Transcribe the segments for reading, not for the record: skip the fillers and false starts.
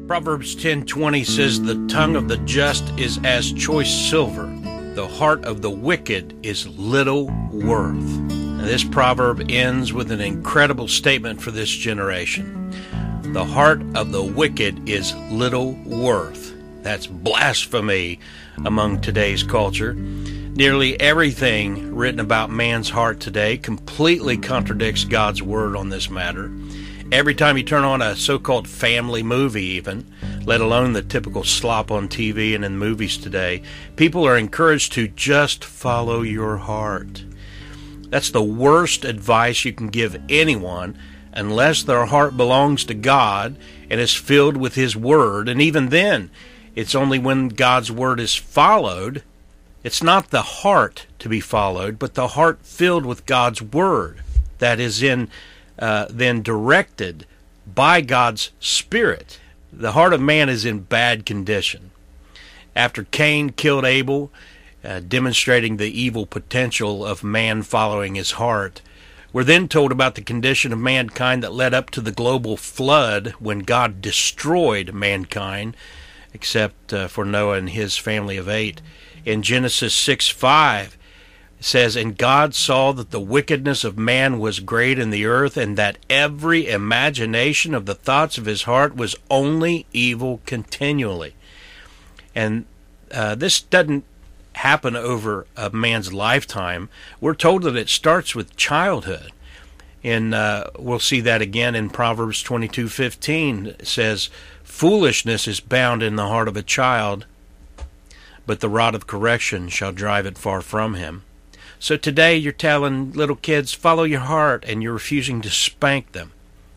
Proverbs 10:20 says, "The tongue of the just is as choice silver. The heart of the wicked is little worth." Now, this proverb ends with an incredible statement for this generation. The heart of the wicked is little worth. That's blasphemy among today's culture. Nearly everything written about man's heart today completely contradicts God's word on this matter. Every time you turn on a so-called family movie even, let alone the typical slop on TV and in movies today, people are encouraged to just follow your heart. That's the worst advice you can give anyone unless their heart belongs to God and is filled with His Word. And even then, it's only when God's Word is followed. It's not the heart to be followed, but the heart filled with God's Word that is then directed by God's Spirit. The heart of man is in bad condition. After Cain killed Abel, demonstrating the evil potential of man following his heart, we're then told about the condition of mankind that led up to the global flood when God destroyed mankind, except for Noah and his family of 8. In Genesis 6:5, it says, "And God saw that the wickedness of man was great in the earth, and that every imagination of the thoughts of his heart was only evil continually." And this doesn't happen over a man's lifetime. We're told that it starts with childhood. And we'll see that again in Proverbs 22:15. It says, "Foolishness is bound in the heart of a child, but the rod of correction shall drive it far from him." So today you're telling little kids, follow your heart, and you're refusing to spank them.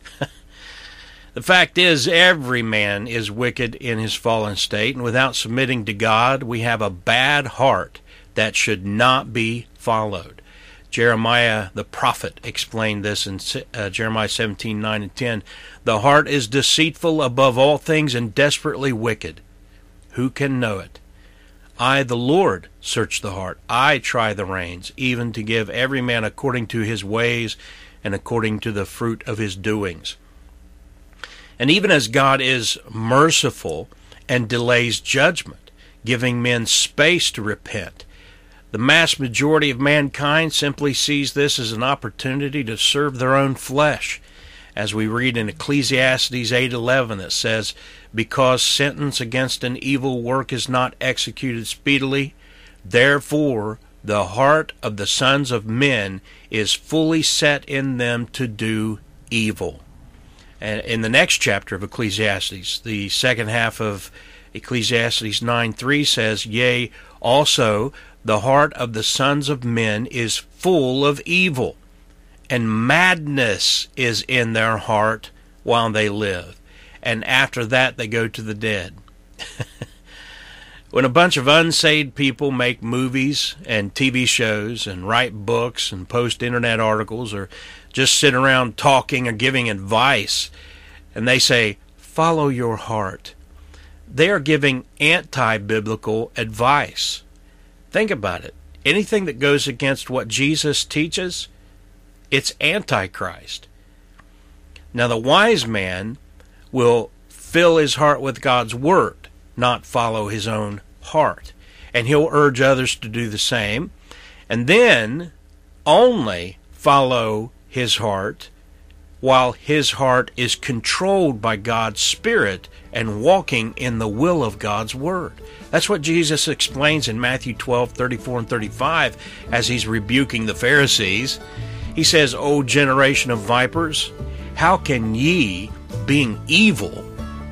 The fact is, every man is wicked in his fallen state, and without submitting to God, we have a bad heart that should not be followed. Jeremiah the prophet explained this in Jeremiah 17:9 and 10. "The heart is deceitful above all things and desperately wicked. Who can know it? I, the Lord, search the heart. I try the reins, even to give every man according to his ways and according to the fruit of his doings." And even as God is merciful and delays judgment, giving men space to repent, the mass majority of mankind simply sees this as an opportunity to serve their own flesh. As we read in Ecclesiastes 8:11, it says, "Because sentence against an evil work is not executed speedily, therefore the heart of the sons of men is fully set in them to do evil." And in the next chapter of Ecclesiastes, the second half of Ecclesiastes 9:3 says, "Yea, also the heart of the sons of men is full of evil, and madness is in their heart while they live, and after that they go to the dead." When a bunch of unsaved people make movies and TV shows and write books and post internet articles or just sit around talking or giving advice, and they say, follow your heart, they are giving anti-biblical advice. Think about it. Anything that goes against what Jesus teaches, it's antichrist. Now, the wise man will fill his heart with God's word, not follow his own heart. And he'll urge others to do the same, and then only follow his heart while his heart is controlled by God's Spirit and walking in the will of God's Word. That's what Jesus explains in Matthew 12:34 and 35 as he's rebuking the Pharisees. He says, "O generation of vipers, how can ye, being evil,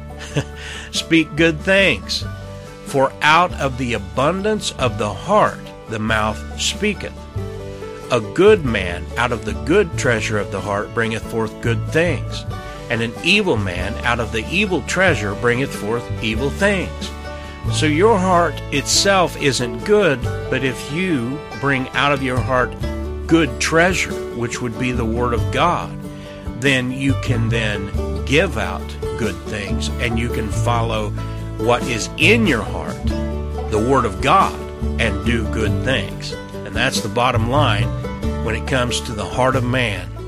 speak good things? For out of the abundance of the heart the mouth speaketh. A good man out of the good treasure of the heart bringeth forth good things, and an evil man out of the evil treasure bringeth forth evil things." So your heart itself isn't good, but if you bring out of your heart good treasure, which would be the Word of God, then you can then give out good things, and you can follow what is in your heart, the Word of God, and do good things. And that's the bottom line when it comes to the heart of man.